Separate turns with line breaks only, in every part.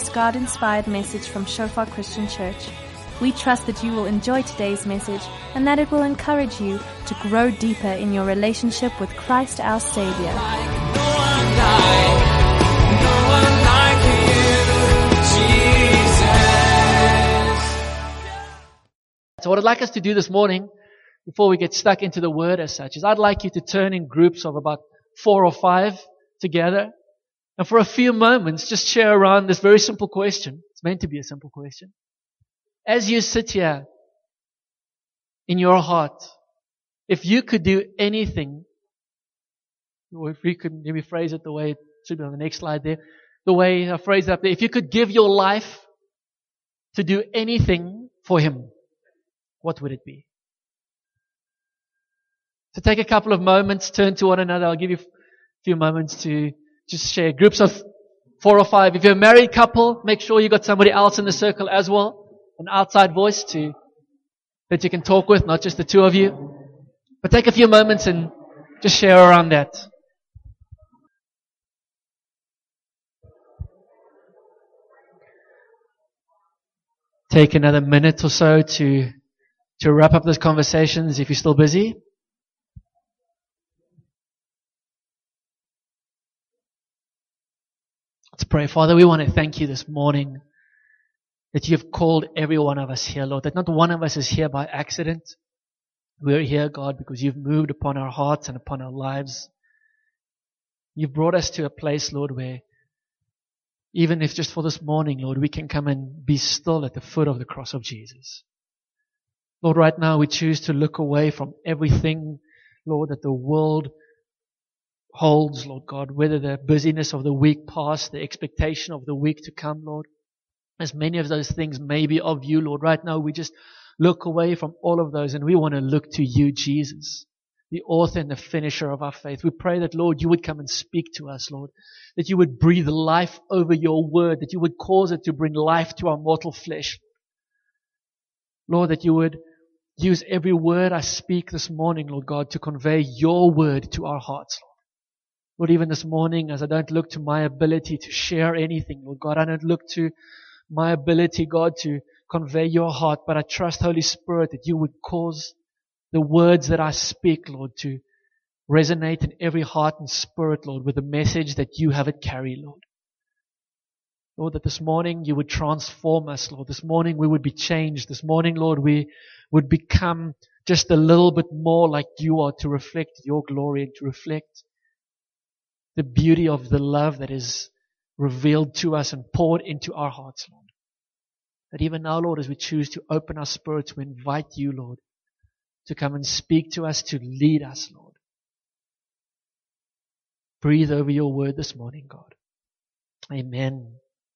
this God-inspired message from Shofar Christian Church. We trust that you will enjoy today's message and that it will encourage you to grow deeper in your relationship with Christ our Savior.
So what I'd like us to do this morning, before we get stuck into the Word as such, is I'd like you to turn in groups of about 4 or 5 together. And for a few moments, just share around this very simple question. It's meant to be a simple question. As you sit here in your heart, if you could do anything, or if you could maybe phrase it the way it should be on the next slide there, the way I phrased it up there, if you could give your life to do anything for Him, what would it be? So take a couple of moments, turn to one another. I'll give you a few moments to just share. Groups of 4 or 5. If you're a married couple, make sure you got somebody else in the circle as well. An outside voice that you can talk with, not just the two of you. But take a few moments and just share around that. Take another minute or so to wrap up those conversations if you're still busy. Let's pray. Father, we want to thank you this morning that you've called every one of us here, Lord, that not one of us is here by accident. We're here, God, because you've moved upon our hearts and upon our lives. You've brought us to a place, Lord, where even if just for this morning, Lord, we can come and be still at the foot of the cross of Jesus. Lord, right now we choose to look away from everything, Lord, that the world holds, Lord God, whether the busyness of the week past, the expectation of the week to come, Lord. As many of those things may be of you, Lord. Right now we just look away from all of those and we want to look to you, Jesus, the author and the finisher of our faith. We pray that, Lord, you would come and speak to us, Lord, that you would breathe life over your word, that you would cause it to bring life to our mortal flesh. Lord, that you would use every word I speak this morning, Lord God, to convey your word to our hearts, Lord. Lord, even this morning, as I don't look to my ability to share anything, Lord God, I don't look to my ability, God, to convey your heart, but I trust, Holy Spirit, that you would cause the words that I speak, Lord, to resonate in every heart and spirit, Lord, with the message that you have it carry, Lord. Lord, that this morning you would transform us, Lord. This morning we would be changed. This morning, Lord, we would become just a little bit more like you are, to reflect your glory and to reflect the beauty of the love that is revealed to us and poured into our hearts, Lord. That even now, Lord, as we choose to open our spirit to invite you, Lord, to come and speak to us, to lead us, Lord. Breathe over your word this morning, God. Amen.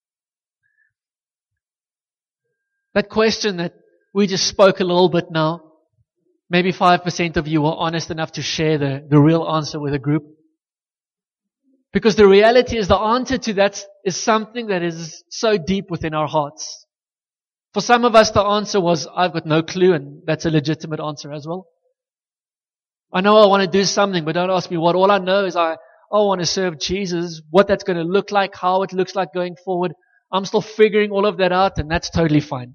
That question that we just spoke a little bit now, maybe 5% of you are honest enough to share the real answer with a group. Because the reality is the answer to that is something that is so deep within our hearts. For some of us, the answer was, I've got no clue, and that's a legitimate answer as well. I know I want to do something, but don't ask me what. All I know is I want to serve Jesus. What that's going to look like, how it looks like going forward, I'm still figuring all of that out, and that's totally fine.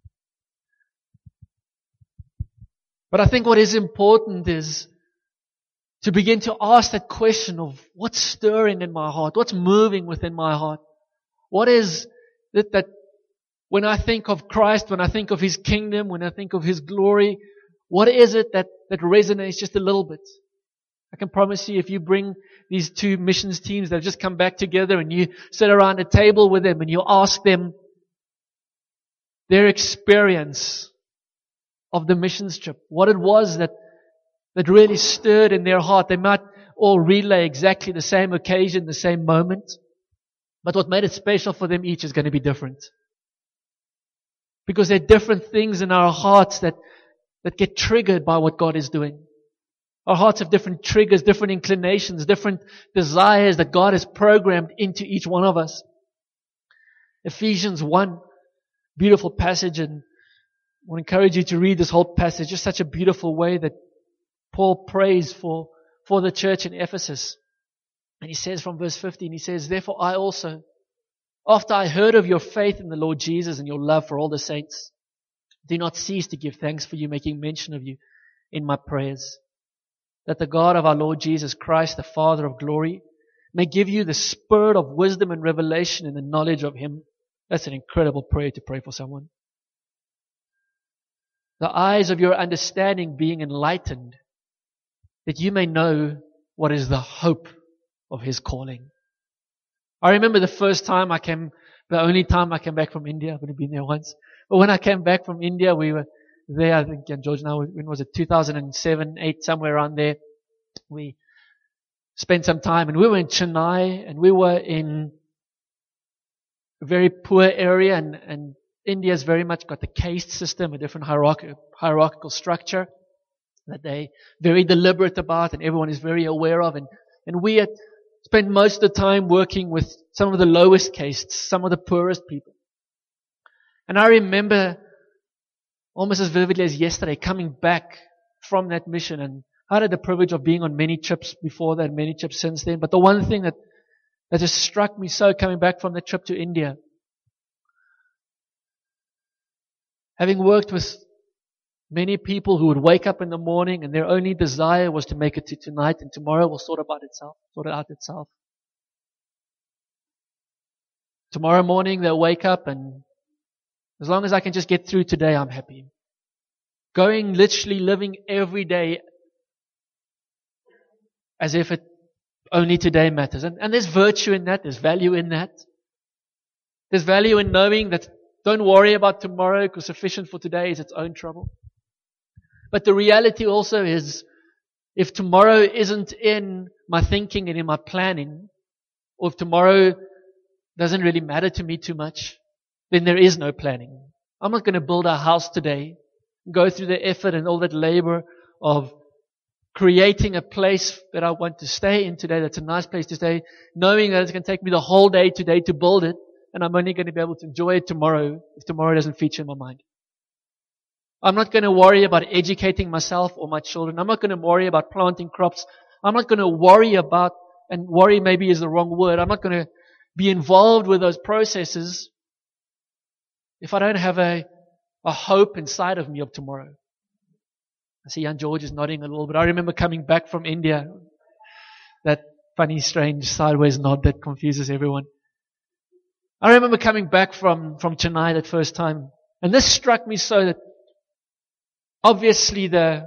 But I think what is important is to begin to ask that question of what's stirring in my heart, what's moving within my heart. What is it that when I think of Christ, when I think of His kingdom, when I think of His glory, what is it that resonates just a little bit? I can promise you, if you bring these 2 missions teams that have just come back together and you sit around a table with them and you ask them their experience of the missions trip, what it was that really stirred in their heart. They might all relay exactly the same occasion, the same moment. But what made it special for them each is going to be different. Because there are different things in our hearts that get triggered by what God is doing. Our hearts have different triggers, different inclinations, different desires that God has programmed into each one of us. Ephesians 1, beautiful passage, and I want to encourage you to read this whole passage. Just such a beautiful way that Paul prays for the church in Ephesus. And he says from verse 15, he says, "Therefore I also, After I heard of your faith in the Lord Jesus and your love for all the saints, do not cease to give thanks for you, making mention of you in my prayers. That the God of our Lord Jesus Christ, the Father of glory, may give you the spirit of wisdom and revelation in the knowledge of Him. That's an incredible prayer to pray for someone. The eyes of your understanding being enlightened, that you may know what is the hope of His calling. I remember the only time I came back from India. I've only been there once. But when I came back from India, we were there, I think, and George, now, when was it? 2007, 8, somewhere around there. We spent some time, and we were in Chennai, and we were in a very poor area, and India's very much got the caste system, a different hierarchical structure that they very deliberate about, and everyone is very aware of, and we had spent most of the time working with some of the lowest castes, some of the poorest people. And I remember almost as vividly as yesterday coming back from that mission, and I had the privilege of being on many trips before that, many trips since then. But the one thing that just struck me so coming back from the trip to India, having worked with many people who would wake up in the morning and their only desire was to make it to tonight, and tomorrow will sort it out itself. Tomorrow morning they'll wake up, and as long as I can just get through today, I'm happy. Literally living every day as if only today matters. And there's virtue in that, there's value in that. There's value in knowing that don't worry about tomorrow, because sufficient for today is its own trouble. But the reality also is, if tomorrow isn't in my thinking and in my planning, or if tomorrow doesn't really matter to me too much, then there is no planning. I'm not going to build a house today, go through the effort and all that labor of creating a place that I want to stay in today, that's a nice place to stay, knowing that it's going to take me the whole day today to build it, and I'm only going to be able to enjoy it tomorrow if tomorrow doesn't feature in my mind. I'm not going to worry about educating myself or my children. I'm not going to worry about planting crops. I'm not going to worry about, and worry maybe is the wrong word, I'm not going to be involved with those processes if I don't have a hope inside of me of tomorrow. I see young George is nodding a little bit. I remember coming back from India, that funny, strange, sideways nod that confuses everyone. I remember coming back from Chennai that first time, and this struck me so that obviously the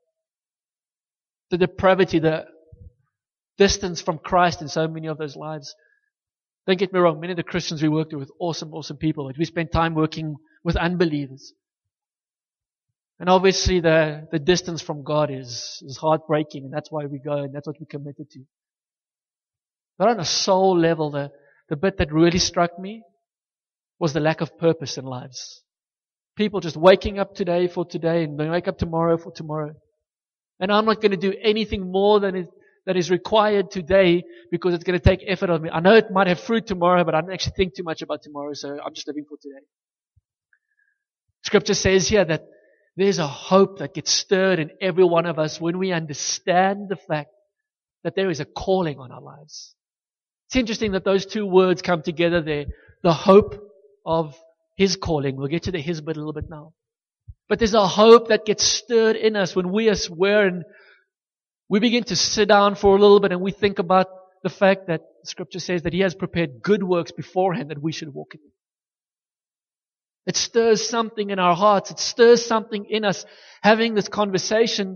depravity, the distance from Christ in so many of those lives. Don't get me wrong, many of the Christians we worked with, awesome people, but we spent time working with unbelievers. And obviously the distance from God is heartbreaking, and that's why we go, and that's what we're committed to. But on a soul level, the bit that really struck me was the lack of purpose in lives. People just waking up today for today, and they wake up tomorrow for tomorrow. And I'm not going to do anything more that is required today because it's going to take effort on me. I know it might have fruit tomorrow, but I don't actually think too much about tomorrow, so I'm just living for today. Scripture says here that there's a hope that gets stirred in every one of us when we understand the fact that there is a calling on our lives. It's interesting that those two words come together there. The hope of His calling. We'll get to the His bit a little bit now. But there's a hope that gets stirred in us when we begin to sit down for a little bit and we think about the fact that Scripture says that He has prepared good works beforehand that we should walk in them. It stirs something in our hearts. It stirs something in us having this conversation.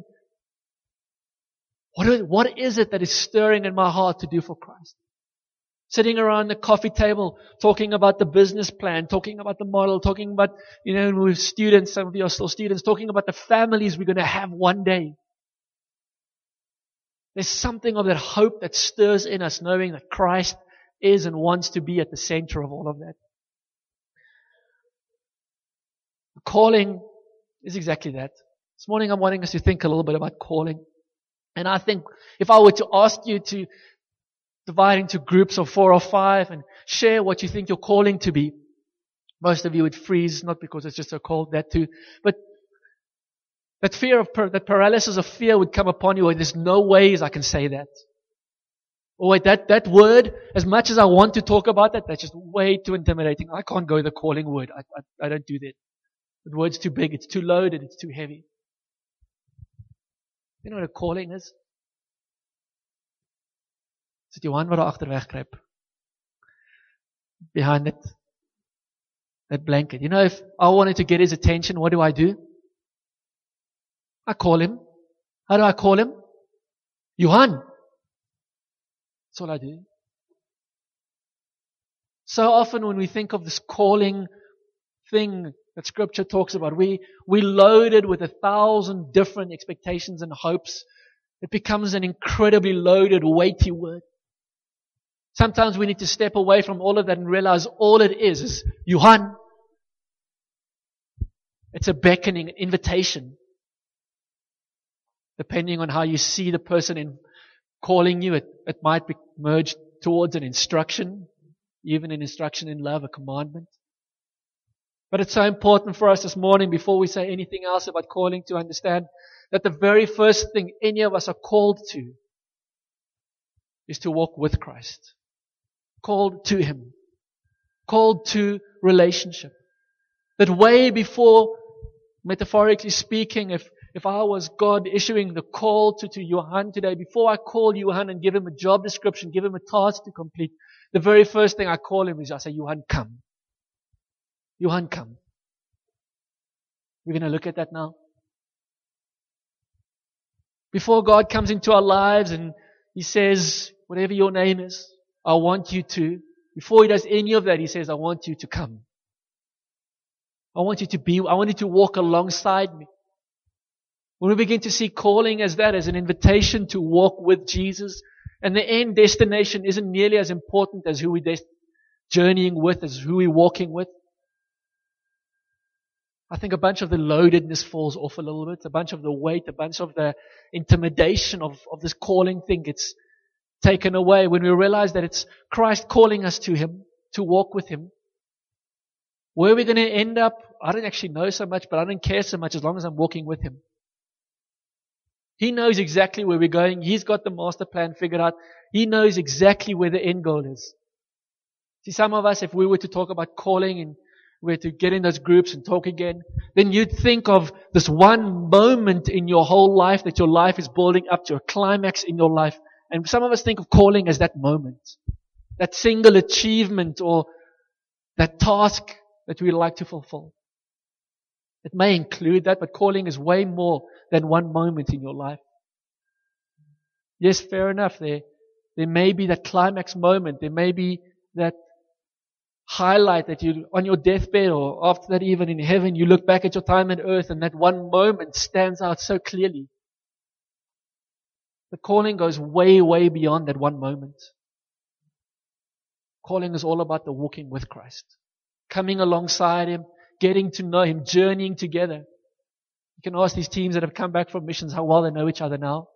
What is it that is stirring in my heart to do for Christ? Sitting around the coffee table, talking about the business plan, talking about the model, talking about, with students, some of you are still students, talking about the families we're going to have one day. There's something of that hope that stirs in us, knowing that Christ is and wants to be at the center of all of that. Calling is exactly that. This morning I'm wanting us to think a little bit about calling. And I think if I were to ask you to divide into groups of 4 or 5 and share what you think you're calling to be, most of you would freeze, not because it's just so cold, that too, but that fear of that paralysis of fear would come upon you, and there's no ways I can say that. Oh wait, that word, as much as I want to talk about that, that's just way too intimidating. I can't go the calling word. I don't do that. The word's too big, it's too loaded, it's too heavy. You know what a calling is? Sit jou hand wat daar agter wegkruip. Behind that blanket. You know, if I wanted to get his attention, what do? I call him. How do I call him? Johan. That's all I do. So often when we think of this calling thing that Scripture talks about, we loaded with 1,000 different expectations and hopes. It becomes an incredibly loaded, weighty word. Sometimes we need to step away from all of that and realize all it is Johan. It's a beckoning, an invitation. Depending on how you see the person in calling you, it might be merged towards an instruction, even an instruction in love, a commandment. But it's so important for us this morning, before we say anything else about calling, to understand that the very first thing any of us are called to is to walk with Christ. Called to Him. Called to relationship. That way before, metaphorically speaking, if I was God issuing the call to Johan today, before I call Johan and give him a job description, give him a task to complete, the very first thing I call him is I say, Johan, come. Johan, come. We're going to look at that now. Before God comes into our lives and He says, whatever your name is, I want you to. Before He does any of that, He says, I want you to come. I want you to walk alongside me. When we begin to see calling as that, as an invitation to walk with Jesus, and the end destination isn't nearly as important as who we're journeying with, as who we're walking with, I think a bunch of the loadedness falls off a little bit. A bunch of the weight, a bunch of the intimidation of this calling thing gets taken away when we realize that it's Christ calling us to Him, to walk with Him. Where we're going to end up, I don't actually know so much, but I don't care so much as long as I'm walking with Him. He knows exactly where we're going. He's got the master plan figured out. He knows exactly where the end goal is. See, some of us, if we were to talk about calling and we were to get in those groups and talk again, then you'd think of this one moment in your whole life that your life is building up to a climax in your life. And some of us think of calling as that moment, that single achievement or that task that we'd like to fulfill. It may include that, but calling is way more than one moment in your life. Yes, fair enough. There may be that climax moment. There may be that highlight that you, on your deathbed or after that even in heaven, you look back at your time on earth and that one moment stands out so clearly. The calling goes way, way beyond that one moment. Calling is all about the walking with Christ. Coming alongside Him, getting to know Him, journeying together. You can ask these teams that have come back from missions how well they know each other now.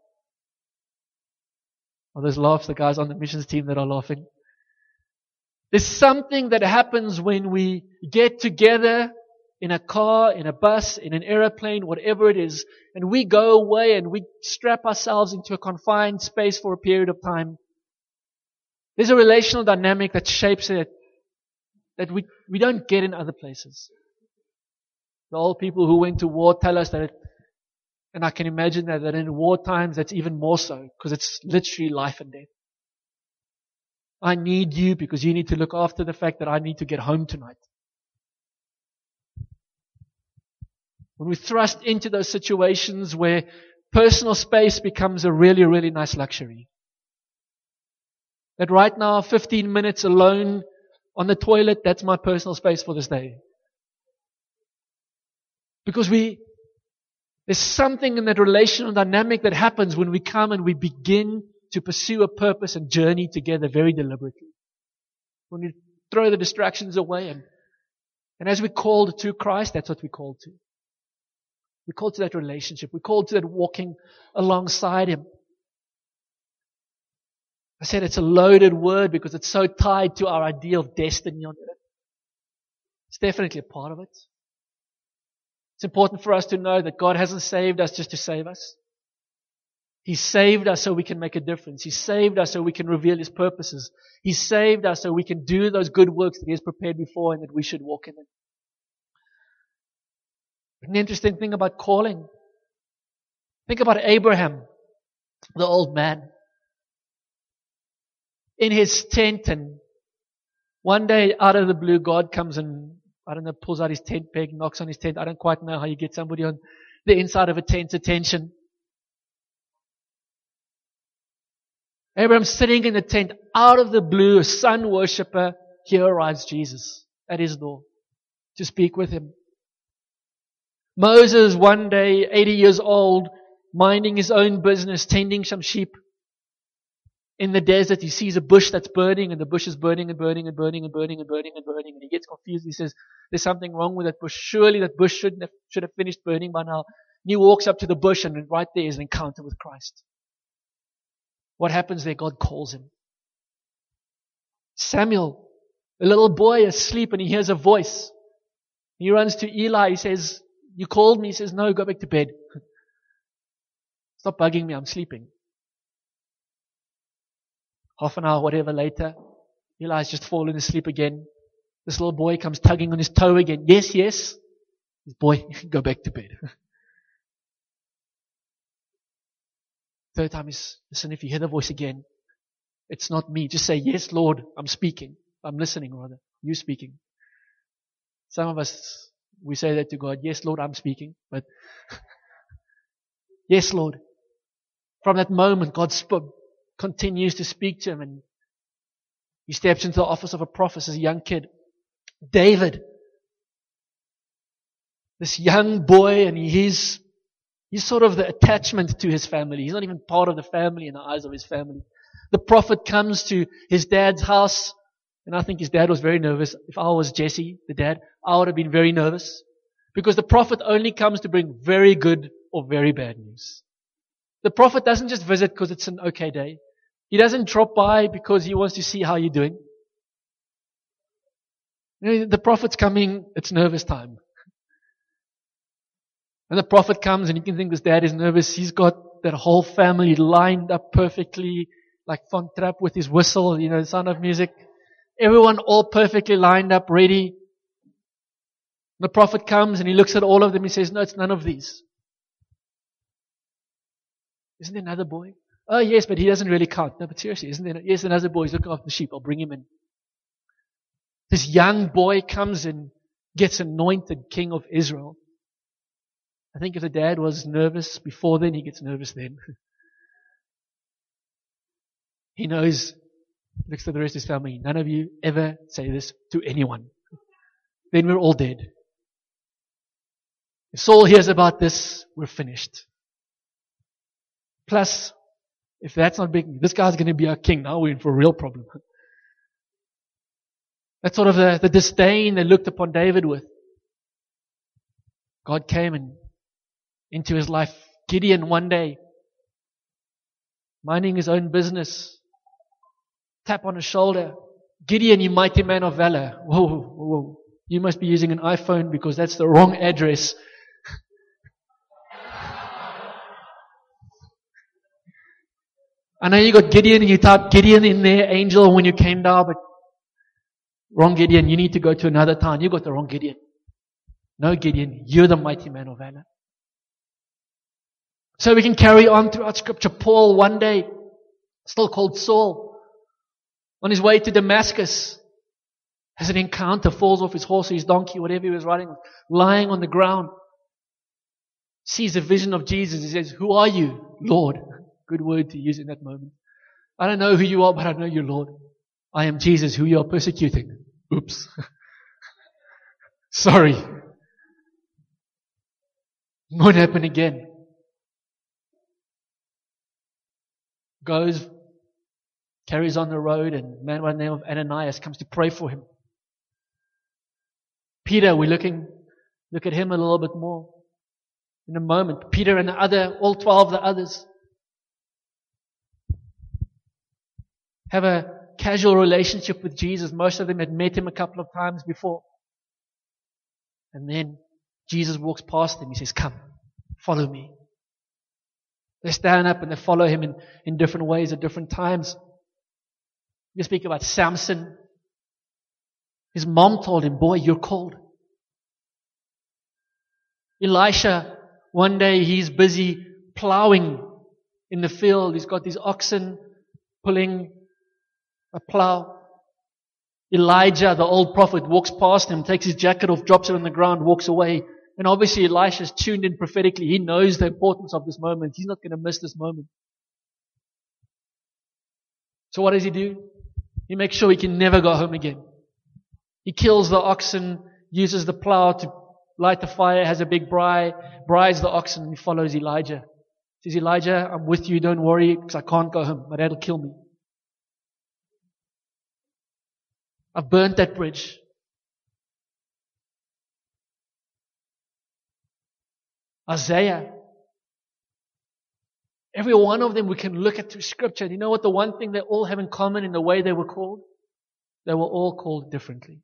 Oh, those laughs, the guys on the missions team that are laughing. There's something that happens when we get together in a car, in a bus, in an aeroplane, whatever it is, and we go away and we strap ourselves into a confined space for a period of time. There's a relational dynamic that shapes it that we don't get in other places. The old people who went to war tell us that, and I can imagine that in war times that's even more so, because it's literally life and death. I need you because you need to look after the fact that I need to get home tonight. When we thrust into those situations where personal space becomes a really, really nice luxury. That right now, 15 minutes alone on the toilet, that's my personal space for this day. Because there's something in that relational dynamic that happens when we come and we begin to pursue a purpose and journey together very deliberately. When we throw the distractions away and as we're called to Christ, that's what we're called to. We're called to that relationship. We're called to that walking alongside Him. I said it's a loaded word because it's so tied to our idea of destiny on earth. It's definitely a part of it. It's important for us to know that God hasn't saved us just to save us. He saved us so we can make a difference. He saved us so we can reveal His purposes. He saved us so we can do those good works that He has prepared before and that we should walk in them. An interesting thing about calling. Think about Abraham, the old man, in his tent, and one day out of the blue God comes and, pulls out his tent peg, knocks on his tent. I don't quite know how you get somebody on the inside of a tent's attention. Abraham's sitting in the tent, out of the blue, a sun worshipper. Here arrives Jesus at his door to speak with him. Moses, one day, 80 years old, minding his own business, tending some sheep. In the desert, he sees a bush that's burning, and the bush is burning and burning and burning and burning and burning and burning. And he gets confused. He says, there's something wrong with that bush. Surely that bush should have finished burning by now. And he walks up to the bush, and right there is an encounter with Christ. What happens there? God calls him. Samuel, a little boy asleep, and he hears a voice. He runs to Eli. He says, you called me? He says, no, go back to bed. Stop bugging me. I'm sleeping. Half an hour, whatever later, Eli's just fallen asleep again. This little boy comes tugging on his toe again. Yes, yes. This boy, go back to bed. Third time is, listen, if you hear the voice again, it's not me. Just say, yes, Lord, I'm speaking. I'm listening, rather. You speaking. Some of us, we say that to God. Yes, Lord, I'm speaking. But, yes, Lord. From that moment, God continues to speak to him, and he steps into the office of a prophet as a young kid. David, this young boy, and he's sort of the attachment to his family. He's not even part of the family in the eyes of his family. The prophet comes to his dad's house, and I think his dad was very nervous. If I was Jesse, the dad, I would have been very nervous, because the prophet only comes to bring very good or very bad news. The prophet doesn't just visit because it's an okay day. He doesn't drop by because he wants to see how you're doing. You know, the prophet's coming, it's nervous time. And the prophet comes, and you can think this dad is nervous. He's got that whole family lined up perfectly, like Von Trapp with his whistle, the sound of music. Everyone all perfectly lined up, ready. The prophet comes and he looks at all of them. He says, no, it's none of these. Isn't there another boy? Oh, yes, but he doesn't really count. No, but seriously, isn't there? Yes, another boy. He's looking after the sheep. I'll bring him in. This young boy comes and gets anointed king of Israel. I think if the dad was nervous before then, he gets nervous then. He knows, looks at the rest of his family, none of you ever say this to anyone. Then we're all dead. If Saul hears about this, we're finished. Plus, if that's not big, this guy's going to be our king. Now we're in for a real problem. That's sort of the disdain they looked upon David with. God came into his life. Gideon one day, minding his own business, tap on his shoulder. Gideon, you mighty man of valor. Whoa, whoa, whoa. You must be using an iPhone because that's the wrong address. I know you got Gideon and you typed Gideon in there, angel, when you came down, but wrong Gideon. You need to go to another town. You got the wrong Gideon. No, Gideon, you're the mighty man of valor. So we can carry on throughout Scripture. Paul, one day, still called Saul, on his way to Damascus, has an encounter, falls off his horse or his donkey, whatever he was riding, lying on the ground, sees a vision of Jesus. He says, who are you, Lord? Good word to use in that moment. I don't know who you are, but I know you, Lord. I am Jesus, who you are persecuting. Oops. Sorry. Won't happen again. Goes, carries on the road, and a man by the name of Ananias comes to pray for him. Peter, we look at him a little bit more in a moment. Peter and all 12 of the others have a casual relationship with Jesus. Most of them had met him a couple of times before. And then Jesus walks past them. He says, come, follow me. They stand up and they follow him in different ways at different times. You speak about Samson. His mom told him, boy, you're called. Elisha, one day he's busy plowing in the field. He's got these oxen pulling a plow. Elijah, the old prophet, walks past him, takes his jacket off, drops it on the ground, walks away. And obviously Elisha's tuned in prophetically. He knows the importance of this moment. He's not going to miss this moment. So what does he do? He makes sure he can never go home again. He kills the oxen, uses the plow to light the fire, has a big brides the oxen, and he follows Elijah. He says, Elijah, I'm with you, don't worry, because I can't go home. My dad will kill me. I've burnt that bridge. Isaiah. Every one of them we can look at through Scripture. And you know what the one thing they all have in common in the way they were called? They were all called differently.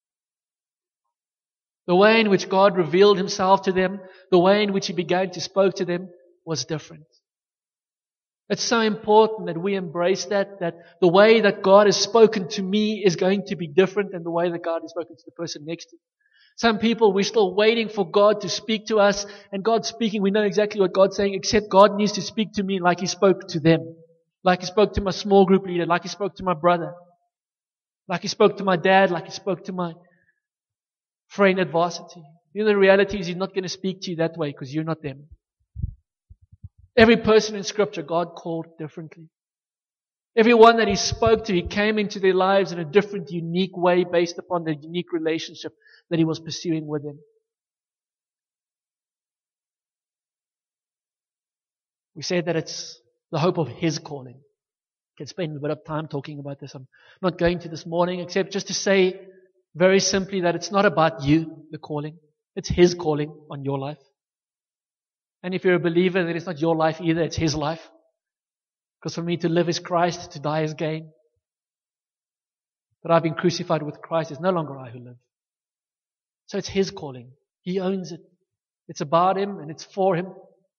The way in which God revealed Himself to them, the way in which He began to speak to them was different. It's so important that we embrace that the way that God has spoken to me is going to be different than the way that God has spoken to the person next to me. Some people, we're still waiting for God to speak to us, and God's speaking, we know exactly what God's saying, except God needs to speak to me like He spoke to them. Like He spoke to my small group leader, like He spoke to my brother, like He spoke to my dad, like He spoke to my friend at varsity. You know, the reality is He's not going to speak to you that way because you're not them. Every person in Scripture, God called differently. Everyone that He spoke to, He came into their lives in a different, unique way based upon the unique relationship that He was pursuing with them. We said that it's the hope of His calling. I can spend a bit of time talking about this. I'm not going to this morning, except just to say very simply that it's not about you, the calling. It's His calling on your life. And if you're a believer, then it's not your life either, it's His life. Because for me to live is Christ, to die is gain. But I've been crucified with Christ. It's no longer I who live. So it's His calling. He owns it. It's about Him and it's for Him.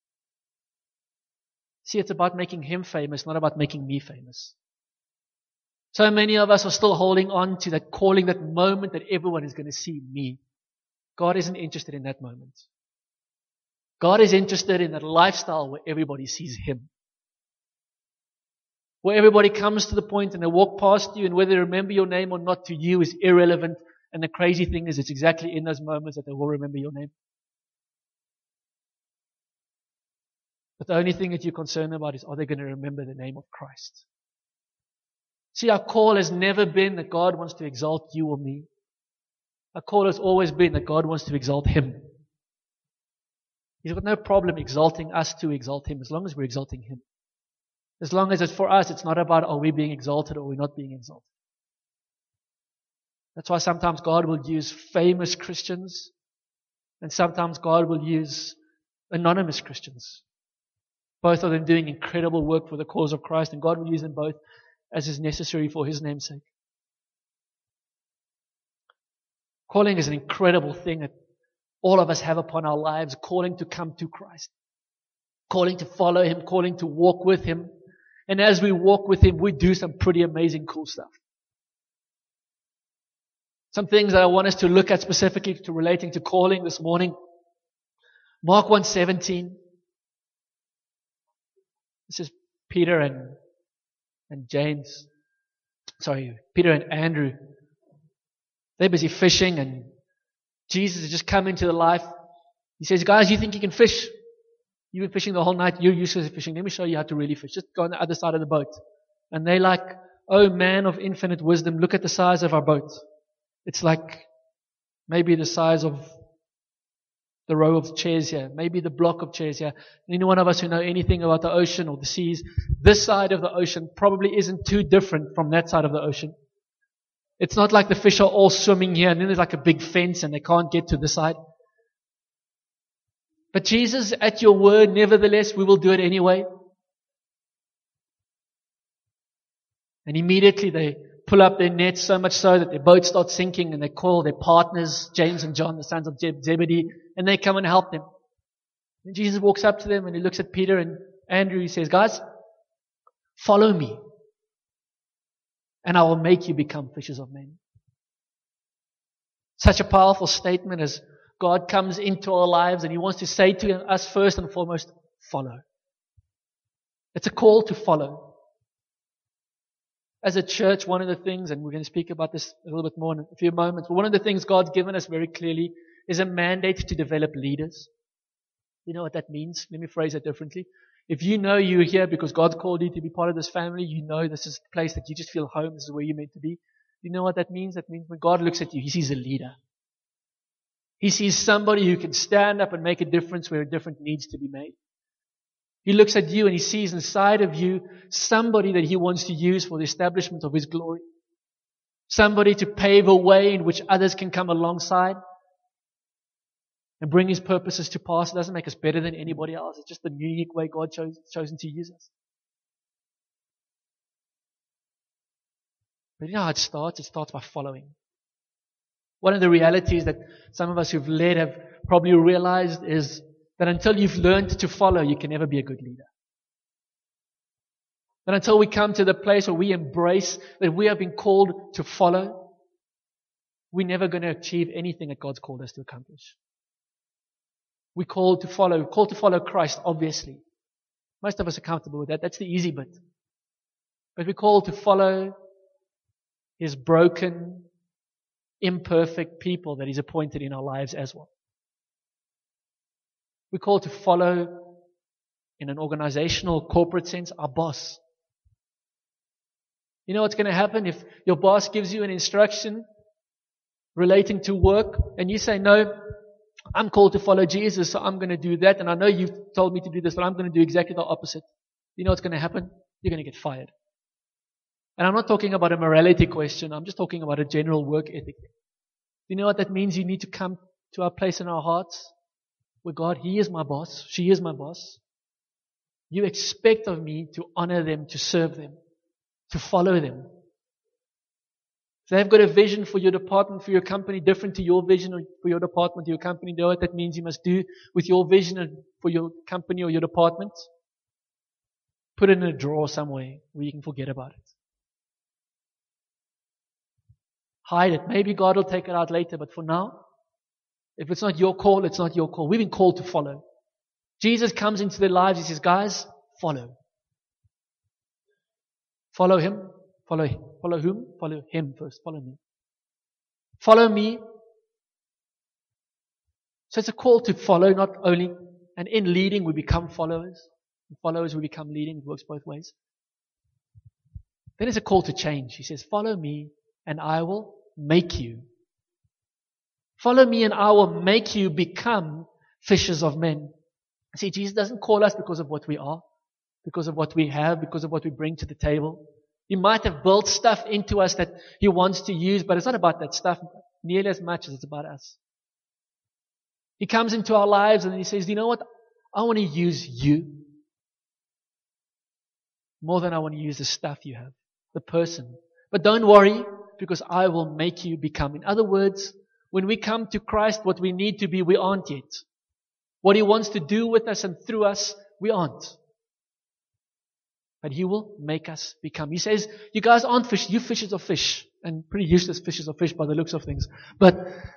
See, it's about making Him famous, not about making me famous. So many of us are still holding on to that calling, that moment that everyone is going to see me. God isn't interested in that moment. God is interested in that lifestyle where everybody sees Him. Where everybody comes to the point and they walk past you, and whether they remember your name or not to you is irrelevant. And the crazy thing is, it's exactly in those moments that they will remember your name. But the only thing that you're concerned about is, are they going to remember the name of Christ? See, our call has never been that God wants to exalt you or me. Our call has always been that God wants to exalt Him. He's got no problem exalting us to exalt Him, as long as we're exalting Him. As long as it's for us, it's not about are we being exalted or we're not being exalted. That's why sometimes God will use famous Christians, and sometimes God will use anonymous Christians. Both of them doing incredible work for the cause of Christ, and God will use them both as is necessary for His name's sake. Calling is an incredible thing that all of us have upon our lives. Calling to come to Christ. Calling to follow Him. Calling to walk with Him. And as we walk with Him, we do some pretty amazing cool stuff. Some things that I want us to look at specifically to relating to calling this morning. Mark 1:17. This is Peter and James. Sorry, Peter and Andrew. They're busy fishing, and Jesus has just come into the life. He says, guys, you think you can fish? You've been fishing the whole night. You're useless at fishing. Let me show you how to really fish. Just go on the other side of the boat. And they're like, oh man of infinite wisdom, look at the size of our boat. It's like maybe the size of the row of chairs here. Maybe the block of chairs here. And any one of us who know anything about the ocean or the seas, this side of the ocean probably isn't too different from that side of the ocean. It's not like the fish are all swimming here and then there's like a big fence and they can't get to this side. But Jesus, at your word, nevertheless, we will do it anyway. And immediately they pull up their nets, so much so that their boat starts sinking, and they call their partners, James and John, the sons of Zebedee, and they come and help them. And Jesus walks up to them and He looks at Peter and Andrew, he says, guys, follow me, and I will make you become fishers of men. Such a powerful statement as God comes into our lives and He wants to say to us first and foremost, follow. It's a call to follow. As a church, one of the things, and we're going to speak about this a little bit more in a few moments, but one of the things God's given us very clearly is a mandate to develop leaders. You know what that means? Let me phrase it differently. If you know you're here because God's called you to be part of this family, you know this is the place that you just feel home, this is where you're meant to be. You know what that means? That means when God looks at you, He sees a leader. He sees somebody who can stand up and make a difference where a difference needs to be made. He looks at you and He sees inside of you somebody that He wants to use for the establishment of His glory. Somebody to pave a way in which others can come alongside and bring His purposes to pass. It doesn't make us better than anybody else. It's just the unique way God chosen to use us. But you know how it starts? It starts by following. One of the realities that some of us who've led have probably realized is that until you've learned to follow, you can never be a good leader. That until we come to the place where we embrace that we have been called to follow, we're never going to achieve anything that God's called us to accomplish. We're called to follow Christ, obviously. Most of us are comfortable with that. That's the easy bit. But we're called to follow His broken, imperfect people that He's appointed in our lives as well. We're called to follow, in an organizational, corporate sense, our boss. You know what's going to happen if your boss gives you an instruction relating to work and you say, no, I'm called to follow Jesus, so I'm going to do that, and I know you've told me to do this, but I'm going to do exactly the opposite. You know what's going to happen? You're going to get fired. And I'm not talking about a morality question, I'm just talking about a general work ethic. You know what that means? You need to come to our place in our hearts where God, He is my boss, she is my boss. You expect of me to honor them, to serve them, to follow them. If they've got a vision for your department, for your company, different to your vision for your department, your company, you know what that means you must do with your vision for your company or your department? Put it in a drawer somewhere where you can forget about it. Hide it. Maybe God will take it out later, but for now, if it's not your call, it's not your call. We've been called to follow. Jesus comes into their lives, He says, guys, follow. Follow Him. Follow whom? Follow Him first. Follow me. Follow me. So it's a call to follow, not only, and in leading we become followers. In followers we become leading. It works both ways. Then it's a call to change. He says, follow me and I will make you. Follow me and I will make you become fishers of men. See, Jesus doesn't call us because of what we are, because of what we have, because of what we bring to the table. He might have built stuff into us that He wants to use, but it's not about that stuff nearly as much as it's about us. He comes into our lives and He says, you know what? I want to use you more than I want to use the stuff you have, the person. But don't worry, because I will make you become. In other words, when we come to Christ, what we need to be, we aren't yet. What He wants to do with us and through us, we aren't. But He will make us become. He says, you guys aren't fish, you fishers of fish. And pretty useless fishers of fish by the looks of things. But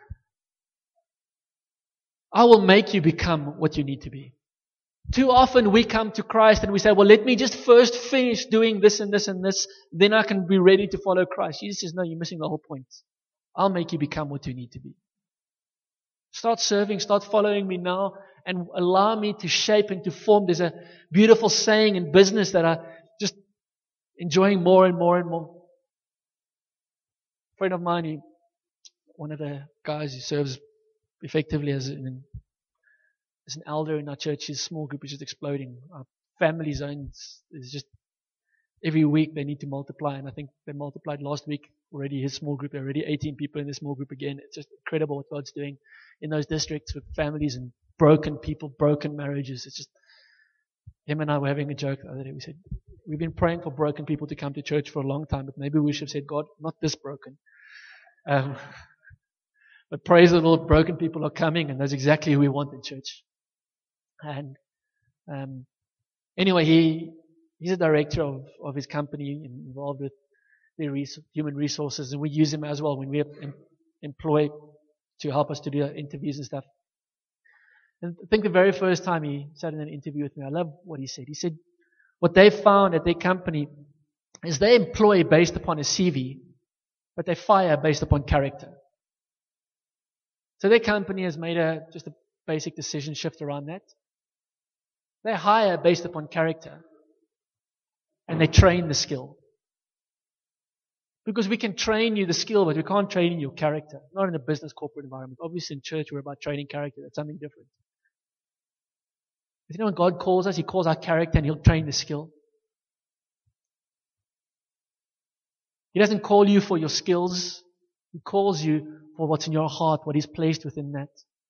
I will make you become what you need to be. Too often we come to Christ and we say, well, let me just first finish doing this and this and this. Then I can be ready to follow Christ. Jesus says, no, you're missing the whole point. I'll make you become what you need to be. Start serving, start following me now, and allow me to shape and to form. There's a beautiful saying in business that I'm just enjoying more and more and more. A friend of mine, one of the guys who serves effectively as an elder in our church, his small group is just exploding. Our family zones is just every week they need to multiply, and I think they multiplied last week already. His small group, already 18 people in the small group again. It's just incredible what God's doing in those districts with families and broken people, broken marriages. It's just, him and I were having a joke the other day. We said, we've been praying for broken people to come to church for a long time, but maybe we should have said, God, not this broken. But praise the Lord, broken people are coming, and that's exactly who we want in church. And Anyway, he's a director of his company involved with the human resources, and we use him as well when we employ to help us to do interviews and stuff. And I think the very first time he sat in an interview with me, I love what he said. He said, what they found at their company is they employ based upon a CV, but they fire based upon character. So their company has made just a basic decision shift around that. They hire based upon character, and they train the skill. Because we can train you the skill, but we can't train you your character. Not in a business corporate environment. Obviously in church we're about training character. That's something different. But you know when God calls us, He calls our character and He'll train the skill. He doesn't call you for your skills. He calls you for what's in your heart, what He's placed within that.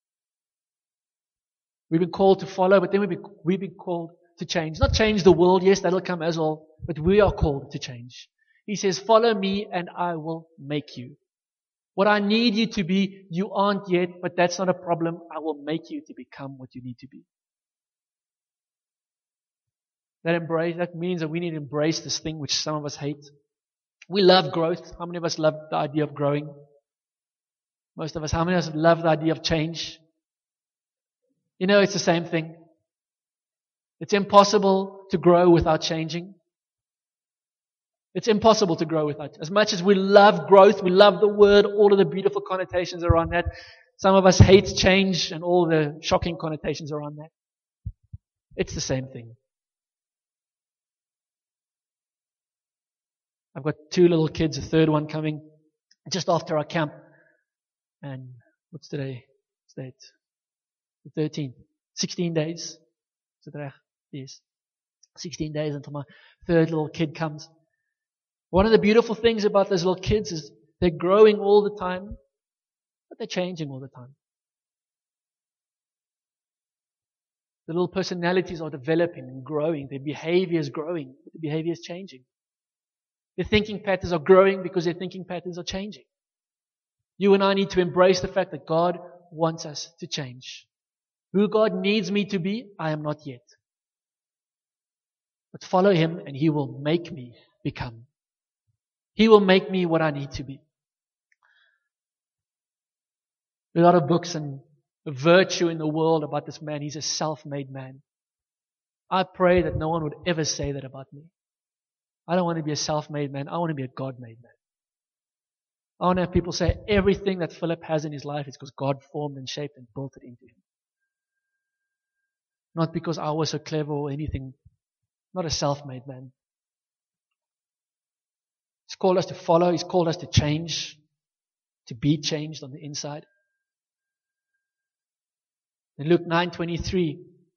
We've been called to follow, but then we've been called to change. Not change the world, yes, that'll come as well, but we are called to change. He says, follow me and I will make you. What I need you to be, you aren't yet, but that's not a problem. I will make you to become what you need to be. That means that we need to embrace this thing which some of us hate. We love growth. How many of us love the idea of growing? Most of us. How many of us love the idea of change? You know, it's the same thing. It's impossible to grow without changing. It's impossible to grow without. As much as we love growth, we love the word, all of the beautiful connotations around that. Some of us hate change and all the shocking connotations around that. It's the same thing. I've got 2 little kids, a third one coming just after our camp. And what's today? What's the date? The 13th. 16 days. Yes. 16 days until my third little kid comes. One of the beautiful things about those little kids is they're growing all the time, but they're changing all the time. The little personalities are developing and growing. Their behavior is growing. The behavior is changing. Their thinking patterns are growing because their thinking patterns are changing. You and I need to embrace the fact that God wants us to change. Who God needs me to be, I am not yet. But follow Him and He will make me become. He will make me what I need to be. A lot of books and virtue in the world about this man. He's a self-made man. I pray that no one would ever say that about me. I don't want to be a self-made man. I want to be a God-made man. I want to have people say everything that Philip has in his life is because God formed and shaped and built it into him. Not because I was so clever or anything. Not a self-made man. He's called us to follow. He's called us to change. To be changed on the inside. In Luke 9:23,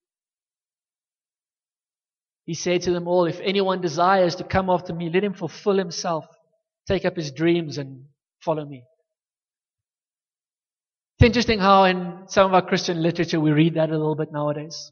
He said to them all, if anyone desires to come after me, let him fulfill himself, take up his dreams and follow me. It's interesting how in some of our Christian literature we read that a little bit nowadays.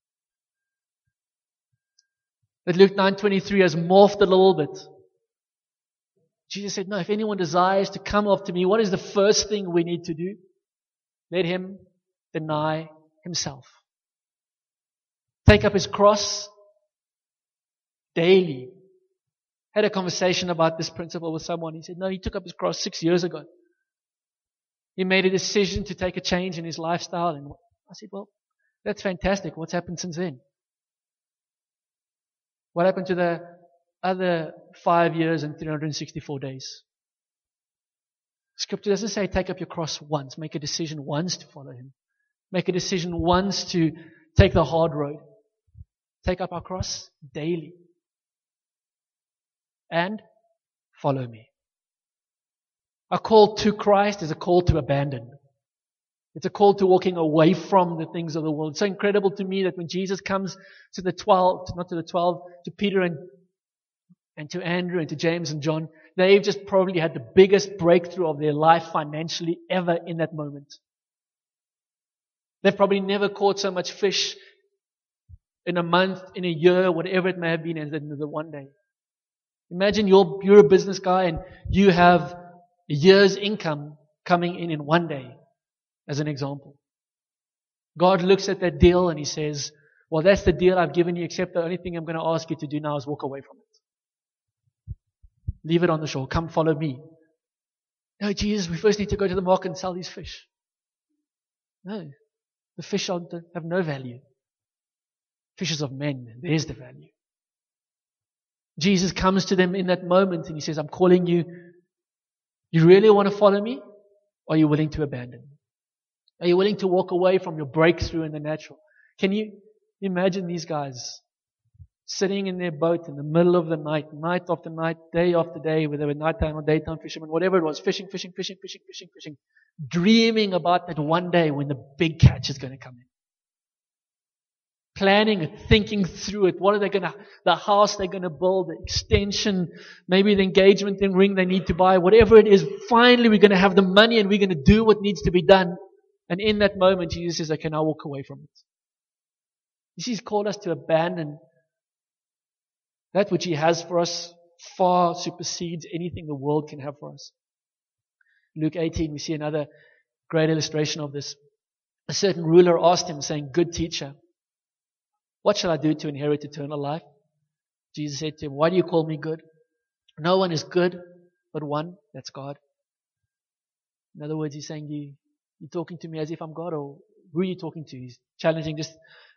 But Luke 9:23 has morphed a little bit. Jesus said, no, if anyone desires to come after me, what is the first thing we need to do? Let him deny himself. Take up his cross daily. Had a conversation about this principle with someone. He said, no, he took up his cross 6 years ago. He made a decision to take a change in his lifestyle. And I said, well, that's fantastic. What's happened since then? What happened to the other 5 years and 364 days? Scripture doesn't say take up your cross once. Make a decision once to follow Him. Make a decision once to take the hard road. Take up our cross daily. And follow me. A call to Christ is a call to abandon. It's a call to walking away from the things of the world. It's so incredible to me that when Jesus comes to the 12, not to the 12, to Peter and to Andrew and to James and John, they've just probably had the biggest breakthrough of their life financially ever in that moment. They've probably never caught so much fish in a month, in a year, whatever it may have been, as in the one day. Imagine you're a business guy and you have a year's income coming in one day, as an example. God looks at that deal and He says, Well, that's the deal I've given you, except the only thing I'm going to ask you to do now is walk away from it. Leave it on the shore. Come follow me. No, Jesus, we first need to go to the market and sell these fish. No, the fish have no value. Fishes of men, there's the value. Jesus comes to them in that moment and He says, I'm calling you. You really want to follow me? Or are you willing to abandon? Are you willing to walk away from your breakthrough in the natural? Can you imagine these guys sitting in their boat in the middle of the night, night after night, day after day, whether they were nighttime or daytime fishermen, whatever it was, fishing, dreaming about that one day when the big catch is going to come in. Planning it, thinking through it. What are they the house they're going to build, the extension, maybe the engagement ring they need to buy, whatever it is. Finally, we're going to have the money and we're going to do what needs to be done. And in that moment, Jesus says, okay, now walk away from it. You see, He's called us to abandon that which He has for us far supersedes anything the world can have for us. Luke 18, we see another great illustration of this. A certain ruler asked Him, saying, good teacher, what shall I do to inherit eternal life? Jesus said to him, why do you call me good? No one is good but one, that's God. In other words, He's saying, you're talking to me as if I'm God, or who are you talking to? He's challenging just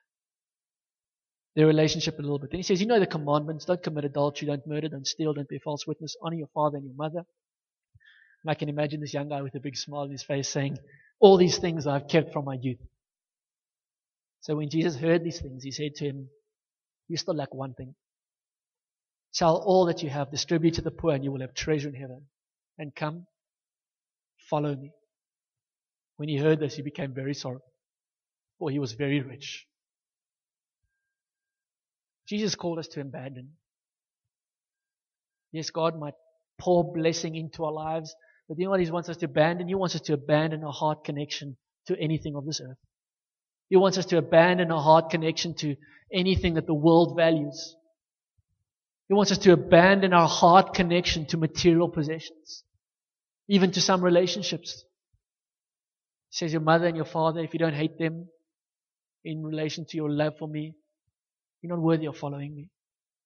their relationship a little bit. Then He says, you know the commandments, don't commit adultery, don't murder, don't steal, don't bear false witness, honor your father and your mother. And I can imagine this young guy with a big smile on his face saying, all these things I've kept from my youth. So when Jesus heard these things, He said to him, you still lack one thing. Sell all that you have, distribute to the poor, and you will have treasure in heaven. And come, follow me. When he heard this, he became very sorrowful, for he was very rich. Jesus called us to abandon. Yes, God might pour blessing into our lives, but you know what He wants us to abandon? He wants us to abandon our heart connection to anything of this earth. He wants us to abandon our heart connection to anything that the world values. He wants us to abandon our heart connection to material possessions, even to some relationships. He says, your mother and your father, if you don't hate them in relation to your love for me, you're not worthy of following me.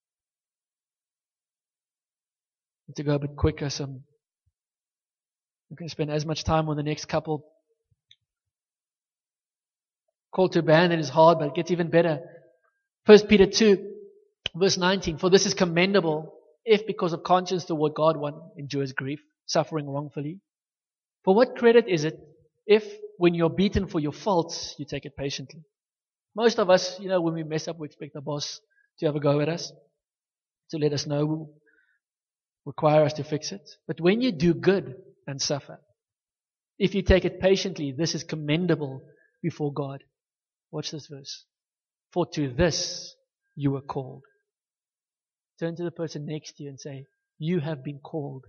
To go a bit quicker, so I'm going to spend as much time on the next couple. Call to abandon is hard, but it gets even better. 1 Peter 2, verse 19. For this is commendable, if because of conscience toward God one endures grief, suffering wrongfully. For what credit is it if when you're beaten for your faults, you take it patiently? Most of us, when we mess up, we expect the boss to have a go at us, to let us know, require us to fix it. But when you do good and suffer, if you take it patiently, this is commendable before God. Watch this verse. For to this you were called. Turn to the person next to you and say, you have been called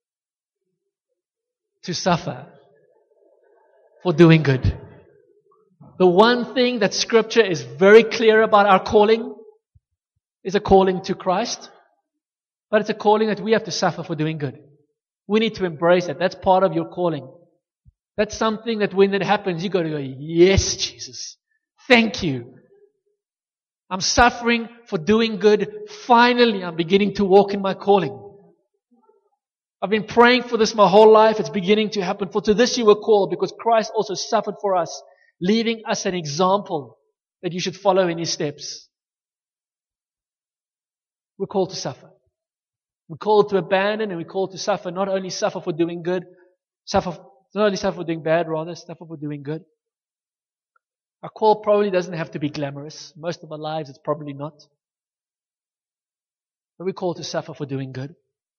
to suffer for doing good. The one thing that Scripture is very clear about our calling is a calling to Christ. But it's a calling that we have to suffer for doing good. We need to embrace it. That's part of your calling. That's something that when it happens, you got to go, yes, Jesus. Thank you. I'm suffering for doing good. Finally, I'm beginning to walk in my calling. I've been praying for this my whole life. It's beginning to happen. For to this you were called, because Christ also suffered for us, leaving us an example that you should follow in His steps. We're called to suffer. We're called to abandon, and we're called to suffer. Not only suffer for doing good, not only suffer for doing bad, rather suffer for doing good. Our call probably doesn't have to be glamorous. Most of our lives it's probably not. But we're called to suffer for doing good.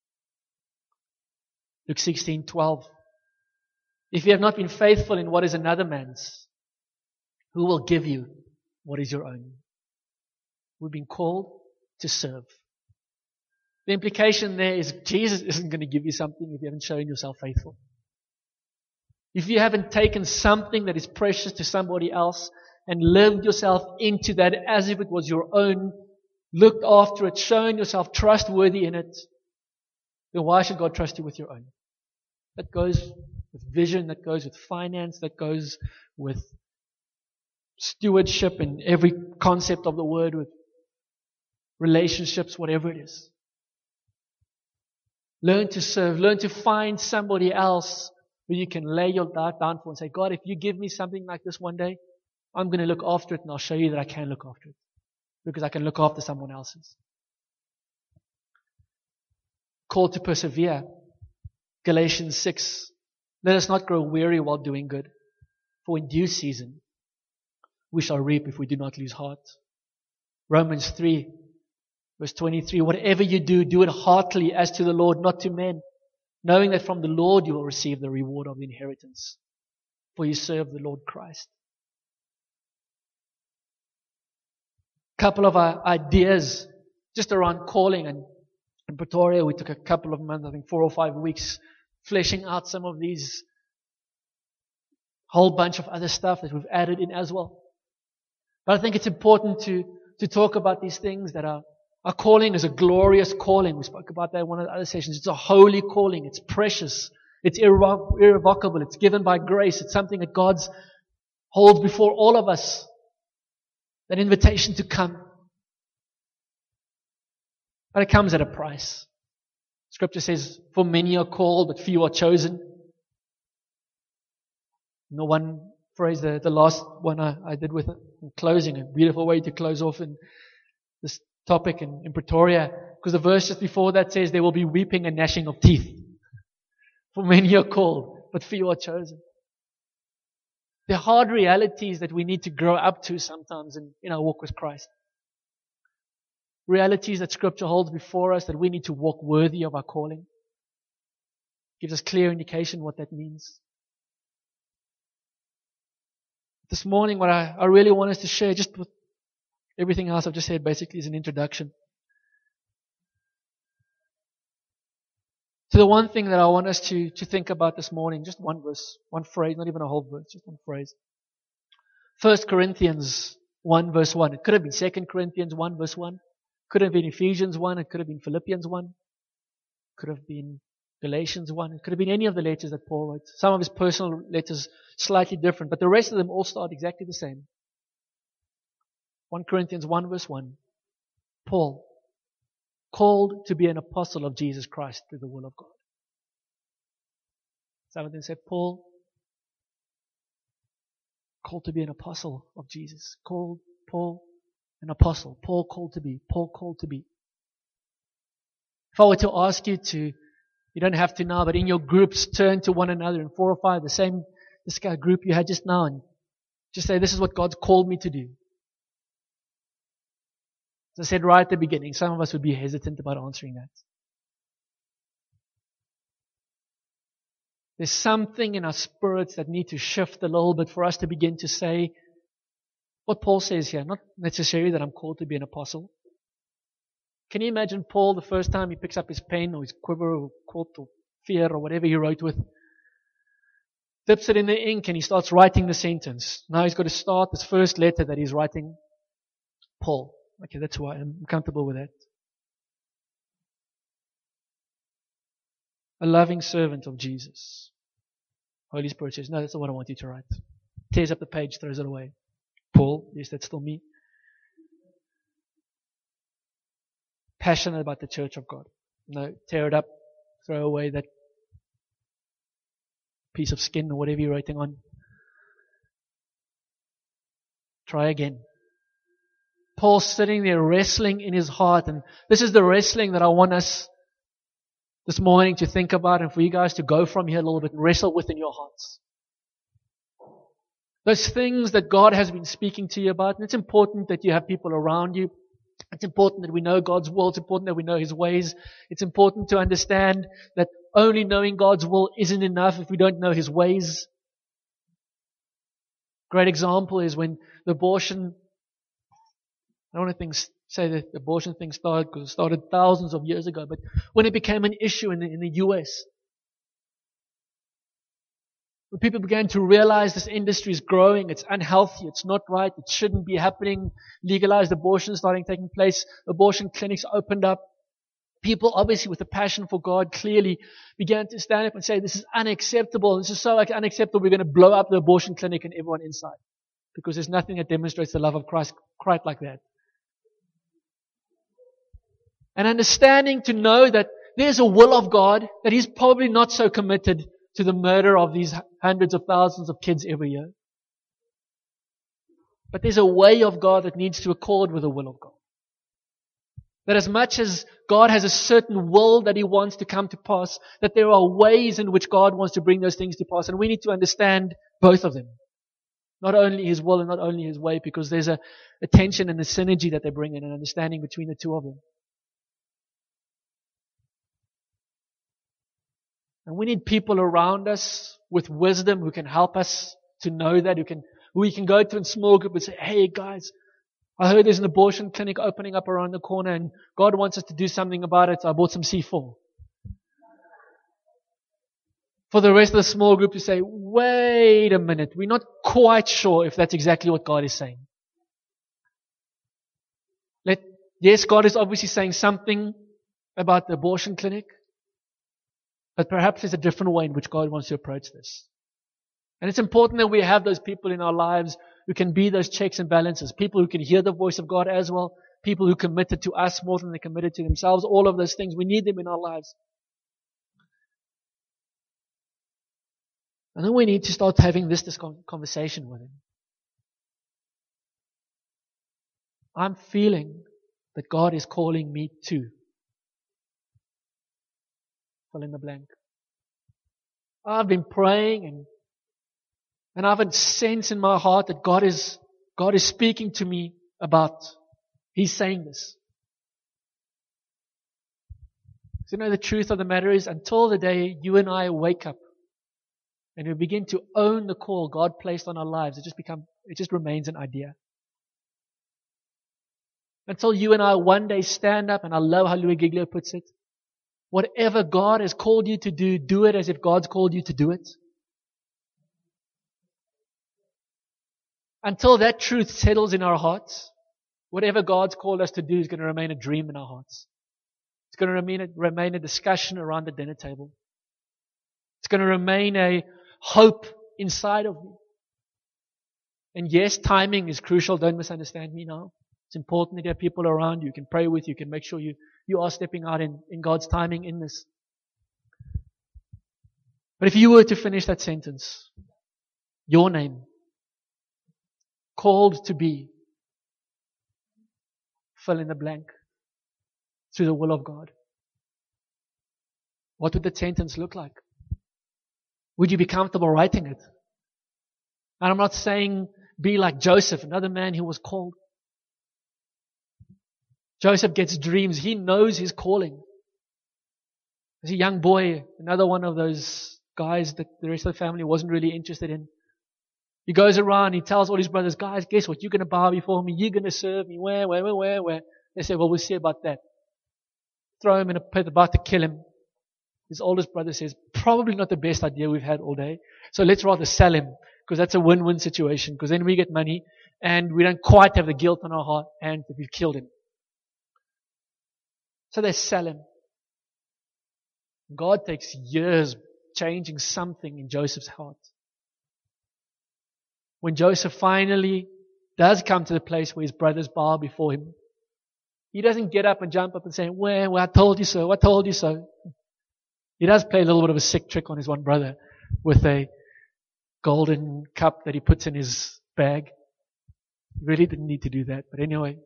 Luke 16:12. If you have not been faithful in what is another man's, who will give you what is your own? We've been called to serve. The implication there is Jesus isn't going to give you something if you haven't shown yourself faithful. If you haven't taken something that is precious to somebody else and lived yourself into that as if it was your own, looked after it, shown yourself trustworthy in it, then why should God trust you with your own? That goes with vision, that goes with finance, that goes with stewardship in every concept of the word, with relationships, whatever it is. Learn to serve. Learn to find somebody else who you can lay your life down for and say, God, if you give me something like this one day, I'm going to look after it, and I'll show you that I can look after it. Because I can look after someone else's. Call to persevere. Galatians 6. Let us not grow weary while doing good, for in due season we shall reap if we do not lose heart. Romans 3, verse 23. Whatever you do, do it heartily as to the Lord, not to men, knowing that from the Lord you will receive the reward of the inheritance, for you serve the Lord Christ. Couple of ideas just around calling, and in Pretoria we took a couple of months, I think 4 or 5 weeks, fleshing out some of these, whole bunch of other stuff that we've added in as well. But I think it's important to talk about these things, that our calling is a glorious calling. We spoke about that in one of the other sessions. It's a holy calling. It's precious. It's irrevocable. It's given by grace. It's something that God holds before all of us. That invitation to come. But it comes at a price. Scripture says, for many are called, but few are chosen. And the one phrase, the last one I did with it, in closing, a beautiful way to close off in this topic in Pretoria, because the verse just before that says, there will be weeping and gnashing of teeth. For many are called, but few are chosen. There are hard realities that we need to grow up to sometimes in our walk with Christ. Realities that Scripture holds before us, that we need to walk worthy of our calling. Gives us clear indication what that means. This morning, what I really want us to share, just with everything else I've just said, basically is an introduction to the one thing that I want us to think about this morning. Just one verse, one phrase, not even a whole verse, just one phrase. 1 Corinthians 1 verse 1. It could have been 2 Corinthians 1 verse 1. Could have been Ephesians 1. It could have been Philippians 1. Could have been Galatians 1. It could have been any of the letters that Paul wrote. Some of his personal letters slightly different, but the rest of them all start exactly the same. 1 Corinthians 1 verse 1. Paul, called to be an apostle of Jesus Christ through the will of God. Some of them said, Paul, called to be an apostle of Jesus. Called, Paul, an apostle. Paul called to be. Paul called to be. If I were to ask you to, you don't have to now, but in your groups, turn to one another in 4 or 5, this group you had just now, and just say, this is what God's called me to do. As I said right at the beginning, some of us would be hesitant about answering that. There's something in our spirits that need to shift a little bit for us to begin to say what Paul says here. Not necessarily that I'm called to be an apostle. Can you imagine Paul the first time he picks up his pen or his quiver or quote or fear or whatever he wrote with, dips it in the ink and he starts writing the sentence. Now he's got to start this first letter that he's writing. Paul. Okay, that's why I'm comfortable with that. A loving servant of Jesus. Holy Spirit says, no, that's not what I want you to write. Tears up the page, throws it away. Paul, yes, that's still me. Passionate about the church of God. No, tear it up, throw away that piece of skin or whatever you're writing on. Try again. Paul's sitting there wrestling in his heart, and this is the wrestling that I want us this morning to think about, and for you guys to go from here a little bit and wrestle within your hearts. Those things that God has been speaking to you about, and it's important that you have people around you. It's important that we know God's will. It's important that we know His ways. It's important to understand that only knowing God's will isn't enough if we don't know His ways. Great example is when the abortion, I don't want to say that the abortion thing started, because it started thousands of years ago, but when it became an issue in the US, when people began to realize this industry is growing, it's unhealthy, it's not right, it shouldn't be happening, legalized abortion taking place, abortion clinics opened up. People, obviously with a passion for God, clearly began to stand up and say, this is unacceptable, this is so unacceptable, we're going to blow up the abortion clinic and everyone inside. because there's nothing that demonstrates the love of Christ quite like that. And understanding to know that there's a will of God, that He's probably not so committed to the murder of these hundreds of thousands of kids every year. But there's a way of God that needs to accord with the will of God. That as much as God has a certain will that He wants to come to pass, that there are ways in which God wants to bring those things to pass. And we need to understand both of them. Not only His will and not only His way, because there's a tension and a synergy that they bring in, an understanding between the two of them. And we need people around us with wisdom who can help us to know that, who we can go to in small group and say, hey guys, I heard there's an abortion clinic opening up around the corner and God wants us to do something about it, so I bought some C4. For the rest of the small group to say, wait a minute, we're not quite sure if that's exactly what God is saying. Yes, God is obviously saying something about the abortion clinic, but perhaps there's a different way in which God wants to approach this. And it's important that we have those people in our lives who can be those checks and balances, people who can hear the voice of God as well, people who committed to us more than they committed to themselves, all of those things. We need them in our lives. And then we need to start having this conversation with Him. I'm feeling that God is calling me to fill in the blank. I've been praying and I have a sense in my heart that God is speaking to me about, He's saying this. So the truth of the matter is, until the day you and I wake up and we begin to own the call God placed on our lives, it just remains an idea. Until you and I one day stand up, and I love how Louis Giglio puts it, whatever God has called you to do, do it as if God's called you to do it. Until that truth settles in our hearts, whatever God's called us to do is going to remain a dream in our hearts. It's going to remain a discussion around the dinner table. It's going to remain a hope inside of me. And yes, timing is crucial. Don't misunderstand me now. It's important to have people around you can pray with, you can make sure you are stepping out in God's timing in this. But if you were to finish that sentence, your name, called to be, fill in the blank, through the will of God, what would the sentence look like? Would you be comfortable writing it? And I'm not saying be like Joseph, another man who was called. Joseph gets dreams. He knows his calling. As a young boy, another one of those guys that the rest of the family wasn't really interested in. He goes around, he tells all his brothers, guys, guess what? You're going to bow before me. You're going to serve me. Where? They say, well, we'll see about that. Throw him in a pit, about to kill him. His oldest brother says, probably not the best idea we've had all day. So let's rather sell him, because that's a win-win situation, because then we get money and we don't quite have the guilt on our heart and we've killed him. So they sell him. God takes years changing something in Joseph's heart. When Joseph finally does come to the place where his brothers bow before him, he doesn't get up and jump up and say, well, I told you so, I told you so. He does play a little bit of a sick trick on his one brother with a golden cup that he puts in his bag. He really didn't need to do that, but anyway.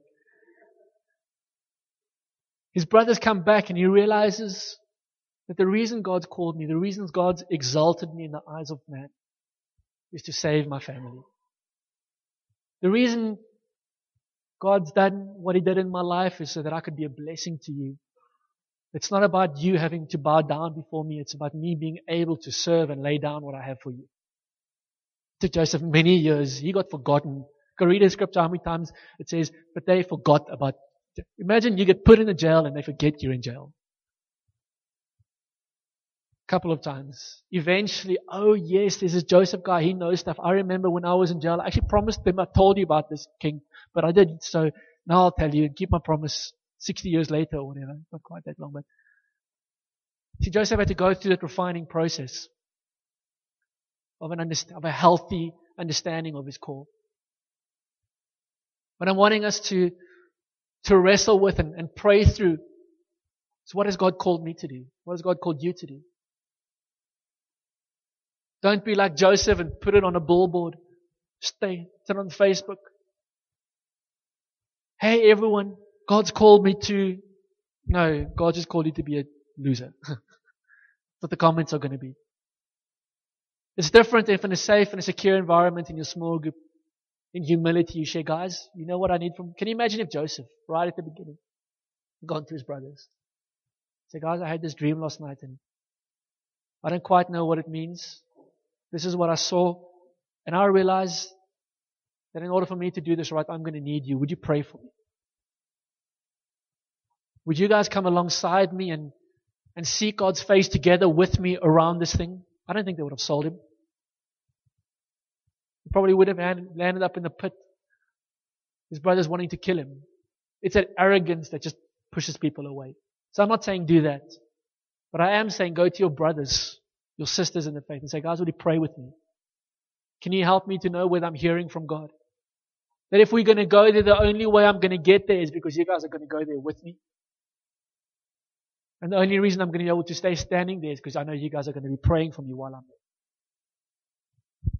His brothers come back and he realizes that the reason God's called me, the reason God's exalted me in the eyes of man, is to save my family. The reason God's done what He did in my life is so that I could be a blessing to you. It's not about you having to bow down before me. It's about me being able to serve and lay down what I have for you. It took Joseph many years. He got forgotten. Go read the scripture how many times it says, but they forgot about. Imagine you get put in a jail and they forget you're in jail. Couple of times. Eventually, oh yes, there's this Joseph guy, he knows stuff. I remember when I was in jail, I actually promised them, I told you about this, king, but I didn't, so now I'll tell you and keep my promise 60 years later or whatever, not quite that long, but see, Joseph had to go through that refining process of a healthy understanding of his call. But I'm wanting us to wrestle with and pray through. So what has God called me to do? What has God called you to do? Don't be like Joseph and put it on a billboard. Stay. Put it on Facebook. Hey everyone, God's called me to... No, God just called you to be a loser. That's what the comments are going to be. It's different if in a safe and a secure environment in your small group, in humility you share, guys, you know what I need from... Can you imagine if Joseph, right at the beginning, gone to his brothers, say, guys, I had this dream last night and I don't quite know what it means. This is what I saw. And I realized that in order for me to do this right, I'm going to need you. Would you pray for me? Would you guys come alongside me and seek God's face together with me around this thing? I don't think they would have sold him. He probably would have landed up in the pit. His brothers wanting to kill him. It's that arrogance that just pushes people away. So I'm not saying do that. But I am saying go to your brothers, your sisters in the faith and say, guys, would you pray with me? Can you help me to know whether I'm hearing from God? That if we're going to go there, the only way I'm going to get there is because you guys are going to go there with me. And the only reason I'm going to be able to stay standing there is because I know you guys are going to be praying for me while I'm there.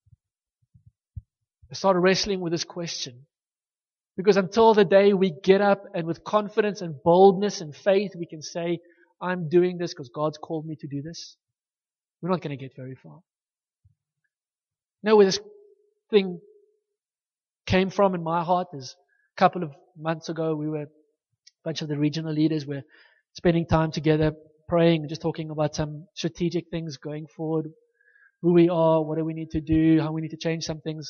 I started wrestling with this question. Because until the day we get up and with confidence and boldness and faith we can say, I'm doing this because God's called me to do this, we're not going to get very far. You know where this thing came from in my heart is a couple of months ago a bunch of the regional leaders were spending time together praying and just talking about some strategic things going forward. Who we are, what do we need to do, how we need to change some things.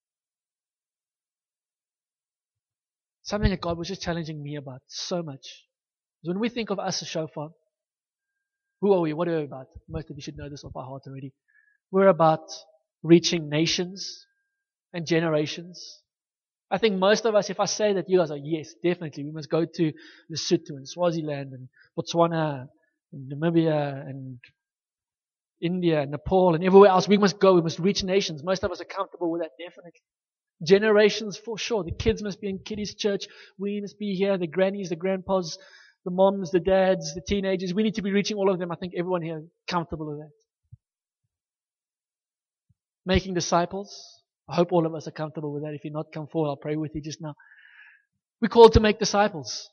Something that God was just challenging me about so much. Because when we think of us as Shofar, who are we? What are we about? Most of you should know this off by heart already. We're about reaching nations and generations. I think most of us, if I say that, you guys are, yes, definitely. We must go to Lesotho and Swaziland and Botswana and Namibia and India and Nepal and everywhere else. We must go. We must reach nations. Most of us are comfortable with that, definitely. Generations for sure. The kids must be in kiddies' church. We must be here. The grannies, the grandpas, the moms, the dads, the teenagers. We need to be reaching all of them. I think everyone here is comfortable with that. Making disciples. I hope all of us are comfortable with that. If you're not, come forward. I'll pray with you just now. We're called to make disciples.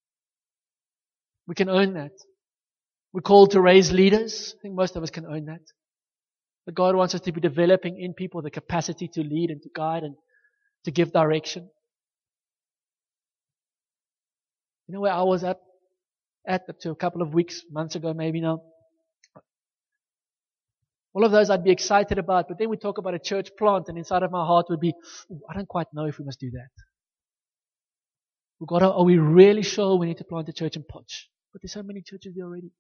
We can own that. We're called to raise leaders. I think most of us can own that. But God wants us to be developing in people the capacity to lead and to guide and to give direction. You know where I was up to a couple of weeks, months ago maybe now? All of those I'd be excited about, but then we talk about a church plant and inside of my heart would be, I don't quite know if we must do that. Are we really sure we need to plant a church in Potch? But there's so many churches there already.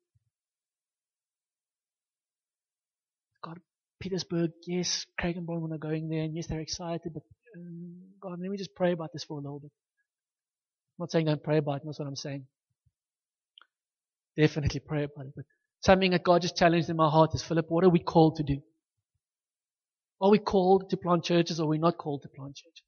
God, Petersburg, yes, Craig and Brian are going there, and yes, they're excited, but God, let me just pray about this for a little bit. I'm not saying don't pray about it, that's what I'm saying. Definitely pray about it, but something that God just challenged in my heart is, Philip, what are we called to do? Are we called to plant churches or are we not called to plant churches?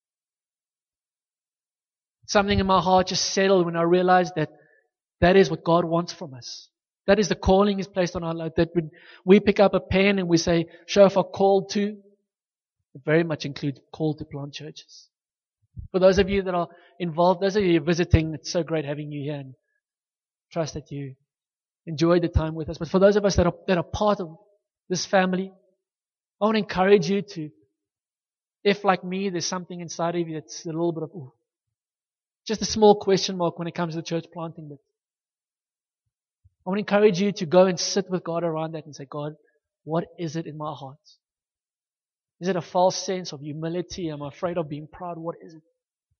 Something in my heart just settled when I realized that that is what God wants from us. That is the calling He's placed on our life. That when we pick up a pen and we say, Shofar called to, it very much includes called to plant churches. For those of you that are involved, those of you visiting, it's so great having you here and trust that you enjoyed the time with us. But for those of us that are part of this family, I want to encourage you to, if like me, there's something inside of you that's a little bit of, just a small question mark when it comes to the church planting bit. I want to encourage you to go and sit with God around that and say, God, what is it in my heart? Is it a false sense of humility? Am I afraid of being proud? What is it?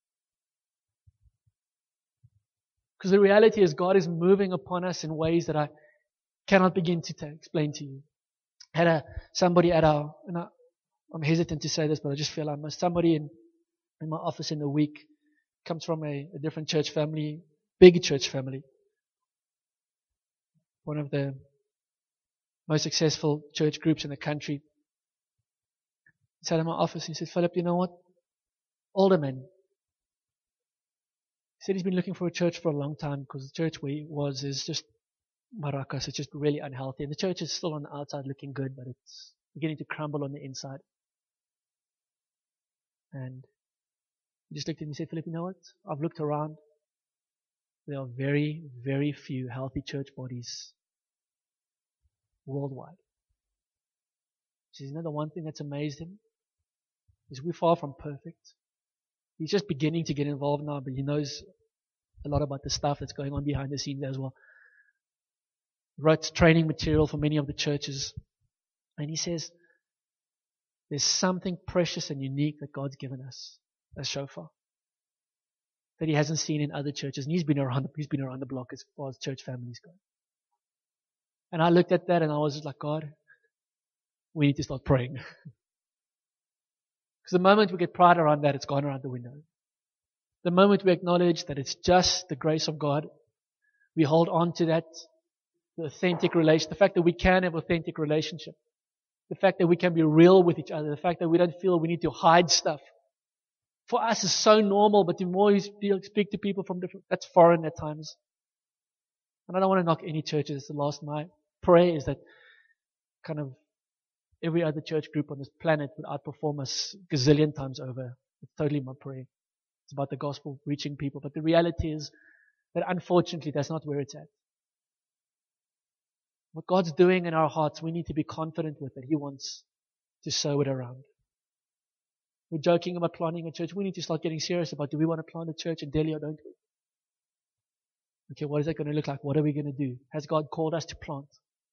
Because the reality is God is moving upon us in ways that I cannot begin to explain to you. I had somebody at our, and I'm hesitant to say this, but I just feel I must. Somebody in my office in the week comes from a different church family, big church family. One of the most successful church groups in the country. He sat in my office and he said, Philip, you know what? Older men, He said he's been looking for a church for a long time because the church where he was is just maracas. It's just really unhealthy. And the church is still on the outside looking good, but it's beginning to crumble on the inside. And he just looked at me and said, Philip, you know what? I've looked around. There are very, very few healthy church bodies worldwide. He says, you know the one thing that's amazed him? Is we're far from perfect. He's just beginning to get involved now, but he knows a lot about the stuff that's going on behind the scenes as well. He wrote training material for many of the churches. And he says, there's something precious and unique that God's given us as Shofar that he hasn't seen in other churches. And he's been around the block as far as church families go. And I looked at that and I was just like, God, we need to start praying. Because the moment we get pride around that, it's gone around the window. The moment we acknowledge that it's just the grace of God, we hold on to that, the authentic relation, the fact that we can have authentic relationship, the fact that we can be real with each other, the fact that we don't feel we need to hide stuff. For us, it's so normal, but the more you speak to people from different, that's foreign at times. And I don't want to knock any churches. It's the last. My prayer is that kind of every other church group on this planet would outperform us gazillion times over. It's totally my prayer. It's about the gospel reaching people. But the reality is that unfortunately that's not where it's at. What God's doing in our hearts, we need to be confident with that He wants to sow it around. We're joking about planting a church. We need to start getting serious about, do we want to plant a church in Delhi or don't we? Okay, what is that going to look like? What are we going to do? Has God called us to plant?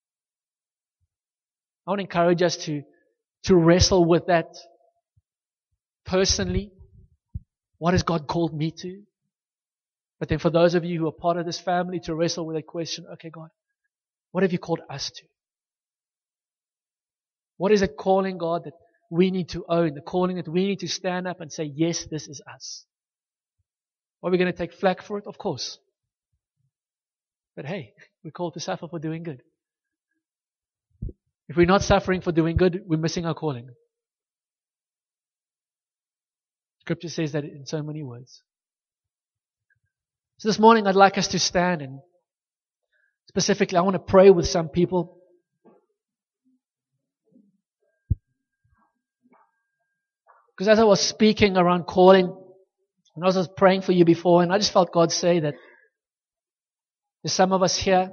I want to encourage us to wrestle with that personally. What has God called me to? But then for those of you who are part of this family, to wrestle with that question, okay, God, what have you called us to? What is it calling, God, that we need to own? The calling that we need to stand up and say, yes, this is us. Are we going to take flack for it? Of course. But hey, we're called to suffer for doing good. If we're not suffering for doing good, we're missing our calling. Scripture says that in so many words. So this morning I'd like us to stand, and specifically I want to pray with some people. Because as I was speaking around calling, and as I was praying for you before, and I just felt God say that there's some of us here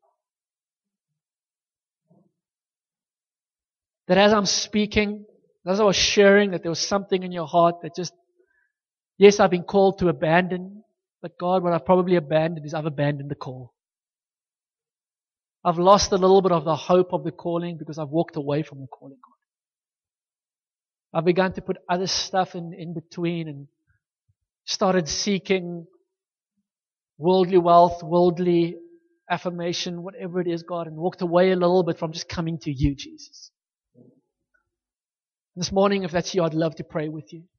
that as I'm speaking, as I was sharing, that there was something in your heart that just, yes, I've been called to abandon, but God, what I've probably abandoned is I've abandoned the call. I've lost a little bit of the hope of the calling because I've walked away from the calling, God. I've begun to put other stuff in between and started seeking worldly wealth, worldly affirmation, whatever it is, God, and walked away a little bit from just coming to you, Jesus. This morning, if that's you, I'd love to pray with you.